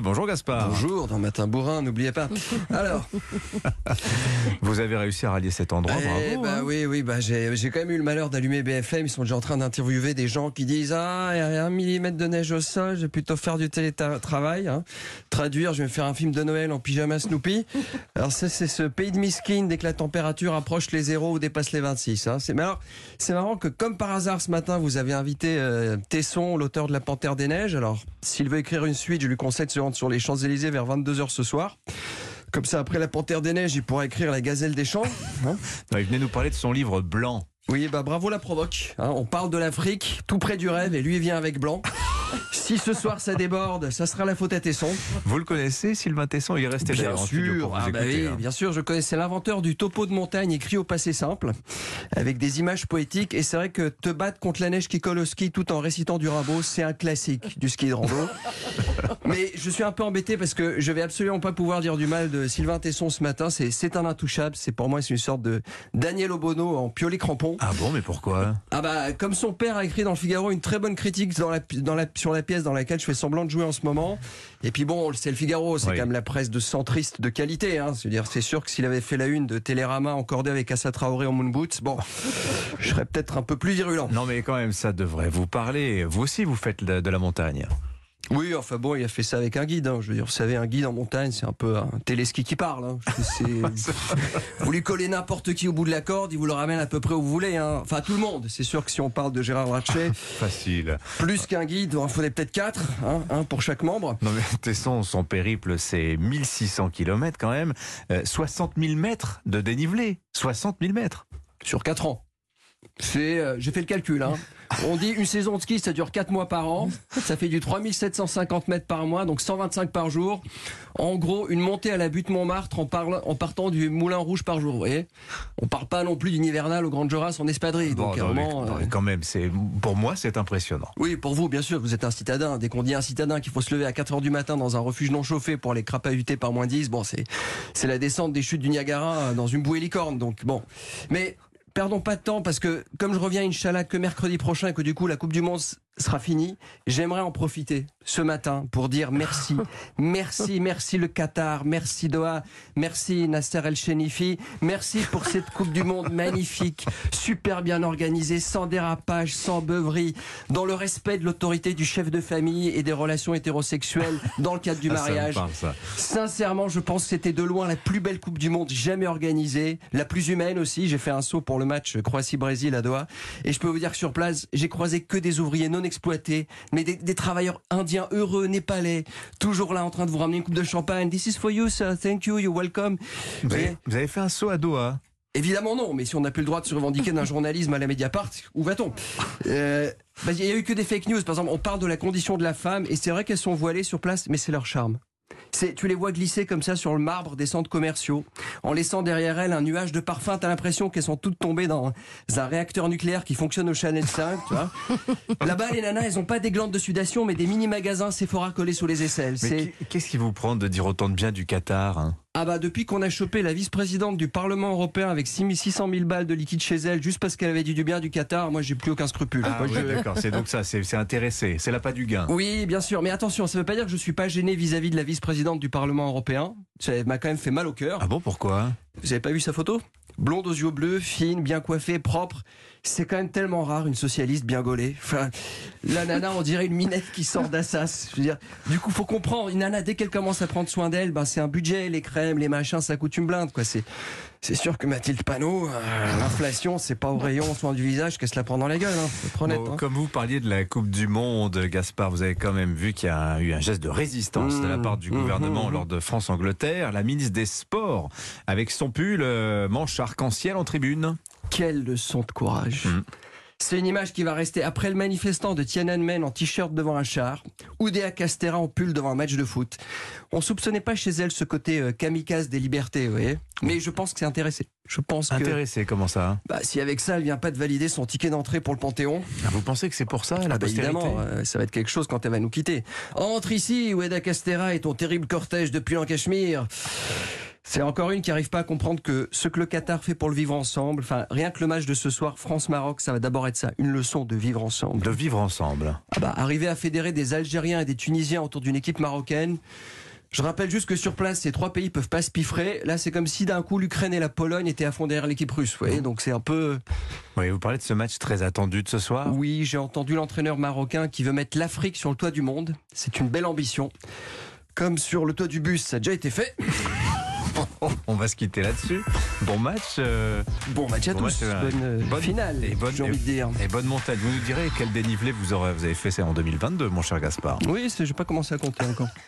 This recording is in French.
Bonjour Gaspard. Bonjour, dans Matin Bourrin, n'oubliez pas. Alors, vous avez réussi à rallier cet endroit, bravo. Oui, j'ai quand même eu le malheur d'allumer BFM. Ils sont déjà en train d'interviewer des gens qui disent il y a 1 millimètre de neige au sol, je vais plutôt faire du télétravail. Traduire, je vais faire un film de Noël en pyjama Snoopy. Alors c'est ce pays de miskin dès que la température approche les 0 ou dépasse les 26. C'est marrant que comme par hasard ce matin, vous avez invité Tesson, l'auteur de La Panthère des Neiges. Alors, s'il veut écrire une suite, je lui conseille de se rendre sur les Champs-Élysées vers 22h ce soir. Comme ça, après La Panthère des Neiges, il pourra écrire La Gazelle des Champs. Il venait nous parler de son livre Blanc. Oui, bravo la provoque. On parle de l'Afrique, tout près du rêve, et lui il vient avec Blanc. Si ce soir ça déborde, ça sera la faute à Tesson. Vous le connaissez, Sylvain Tesson? Il est resté bien d'ailleurs en studio sûr. pour vous écouter. Bien sûr, je connais. C'est l'inventeur du topo de montagne écrit au passé simple, avec des images poétiques. Et c'est vrai que te battre contre la neige qui colle au ski tout en récitant du Rimbaud, c'est un classique du ski de rando. Mais je suis un peu embêté parce que je vais absolument pas pouvoir dire du mal de Sylvain Tesson ce matin. C'est un intouchable. Pour moi, c'est une sorte de Daniel Obono en piolet crampon. Ah bon, mais pourquoi? Comme son père a écrit dans le Figaro une très bonne critique sur la pièce dans laquelle je fais semblant de jouer en ce moment. Et puis bon, c'est le Figaro, c'est quand même la presse de centriste de qualité. C'est sûr que s'il avait fait la une de Télérama encordé avec Assa Traoré en moon boots, je serais peut-être un peu plus virulent. Non mais quand même, ça devrait vous parler. Vous aussi, vous faites de la montagne. Oui, il a fait ça avec un guide. Je veux dire, vous savez, un guide en montagne, c'est un peu un téléski qui parle. Vous lui collez n'importe qui au bout de la corde, il vous le ramène à peu près où vous voulez. Enfin, tout le monde. C'est sûr que si on parle de Gérard Larcher, facile. Plus qu'un guide, il en faudrait peut-être 4, un pour chaque membre. Non mais Tesson, son périple, c'est 1600 km quand même, 60 000 mètres de dénivelé. 60 000 mètres. Sur 4 ans. J'ai fait le calcul. On dit une saison de ski, ça dure 4 mois par an. Ça fait du 3750 mètres par mois, donc 125 par jour. En gros, une montée à la butte Montmartre en partant du Moulin Rouge par jour. Vous voyez, on parle pas non plus d'une hivernale au Grand Joras en espadrille. Quand même, pour moi, c'est impressionnant. Oui, pour vous, bien sûr, vous êtes un citadin. Dès qu'on dit un citadin qu'il faut se lever à 4h du matin dans un refuge non chauffé pour aller crapahuter par moins 10, c'est la descente des chutes du Niagara dans une bouée licorne. Donc bon, mais perdons pas de temps parce que comme je reviens Inch'Allah que mercredi prochain et que du coup la Coupe du Monde sera finie, j'aimerais en profiter ce matin pour dire merci. Merci le Qatar, merci Doha, merci Nasser El Chenifi, merci pour cette Coupe du Monde magnifique, super bien organisée, sans dérapage, sans beuverie, dans le respect de l'autorité du chef de famille et des relations hétérosexuelles dans le cadre du mariage. Ça. Sincèrement, je pense que c'était de loin la plus belle Coupe du Monde jamais organisée, la plus humaine aussi. J'ai fait un saut pour le match Croatie-Brésil à Doha et je peux vous dire que sur place, j'ai croisé que des ouvriers non exploités, mais des travailleurs indiens heureux, népalais, toujours là en train de vous ramener une coupe de champagne. This is for you, sir. Thank you, you're welcome. Vous avez fait un saut à Doha? Évidemment non, mais si on n'a plus le droit de se revendiquer d'un journalisme à la Mediapart, où va-t-on? Il n'y a eu que des fake news. Par exemple, on parle de la condition de la femme, et c'est vrai qu'elles sont voilées sur place, mais c'est leur charme. Tu les vois glisser comme ça sur le marbre des centres commerciaux, en laissant derrière elles un nuage de parfum. T'as l'impression qu'elles sont toutes tombées dans un réacteur nucléaire qui fonctionne au Chanel 5, tu vois. Là-bas, les nanas, elles ont pas des glandes de sudation, mais des mini-magasins Sephora collés sous les aisselles. Qu'est-ce qui vous prend de dire autant de bien du Qatar, depuis qu'on a chopé la vice-présidente du Parlement européen avec 600 000 balles de liquide chez elle, juste parce qu'elle avait dit du bien du Qatar, moi j'ai plus aucun scrupule. D'accord, c'est donc ça, c'est intéressé, c'est l'appât du gain. Oui, bien sûr, mais attention, ça veut pas dire que je suis pas gêné vis-à-vis de la vice-présidente du Parlement européen. Ça m'a quand même fait mal au cœur. Ah bon, pourquoi? Vous avez pas vu sa photo? Blonde aux yeux bleus, fine, bien coiffée, propre. C'est quand même tellement rare une socialiste bien gaulée. Enfin, la nana, on dirait une minette qui sort d'Assas. Je veux dire, du coup, faut comprendre. Une nana, dès qu'elle commence à prendre soin d'elle, c'est un budget, les crèmes, les machins, ça coûte une blinde, quoi. C'est sûr que Mathilde Panot, l'inflation, c'est pas au rayon soin du visage qu'elle se la prend dans la gueule. Faut être honnête, Comme vous parliez de la Coupe du Monde, Gaspard, vous avez quand même vu qu'il y a eu un geste de résistance de la part du gouvernement lors de France-Angleterre. La ministre des Sports, avec son pull manche arc-en-ciel en tribune. Quelle leçon de courage. C'est une image qui va rester après le manifestant de Tiananmen en t-shirt devant un char, Oudéa Castéra en pull devant un match de foot. On soupçonnait pas chez elle ce côté kamikaze des libertés, vous voyez. Mais je pense que c'est intéressé. Intéressé, comment ça? Si avec ça, elle vient pas de valider son ticket d'entrée pour le Panthéon. Vous pensez que c'est pour ça, la postérité? Évidemment, ça va être quelque chose quand elle va nous quitter. Entre ici, Oudéa Castéra et ton terrible cortège de pull en cachemire. C'est encore une qui n'arrive pas à comprendre que ce que le Qatar fait pour le vivre ensemble, enfin rien que le match de ce soir France-Maroc, ça va d'abord être ça, une leçon de vivre ensemble. De vivre ensemble. Arriver à fédérer des Algériens et des Tunisiens autour d'une équipe marocaine. Je rappelle juste que sur place, ces 3 pays peuvent pas se piffrer. Là, c'est comme si d'un coup l'Ukraine et la Pologne étaient à fond derrière l'équipe russe. Vous voyez, donc c'est un peu. Oui, vous parlez de ce match très attendu de ce soir. Oui, j'ai entendu l'entraîneur marocain qui veut mettre l'Afrique sur le toit du monde. C'est une belle ambition. Comme sur le toit du bus, ça a déjà été fait. On va se quitter là-dessus. Bon match. Bon match à tous. Bonne finale, j'ai envie de dire. Et bonne montagne. Vous nous direz quel dénivelé vous avez fait en 2022, mon cher Gaspard. Oui, je n'ai pas commencé à compter encore.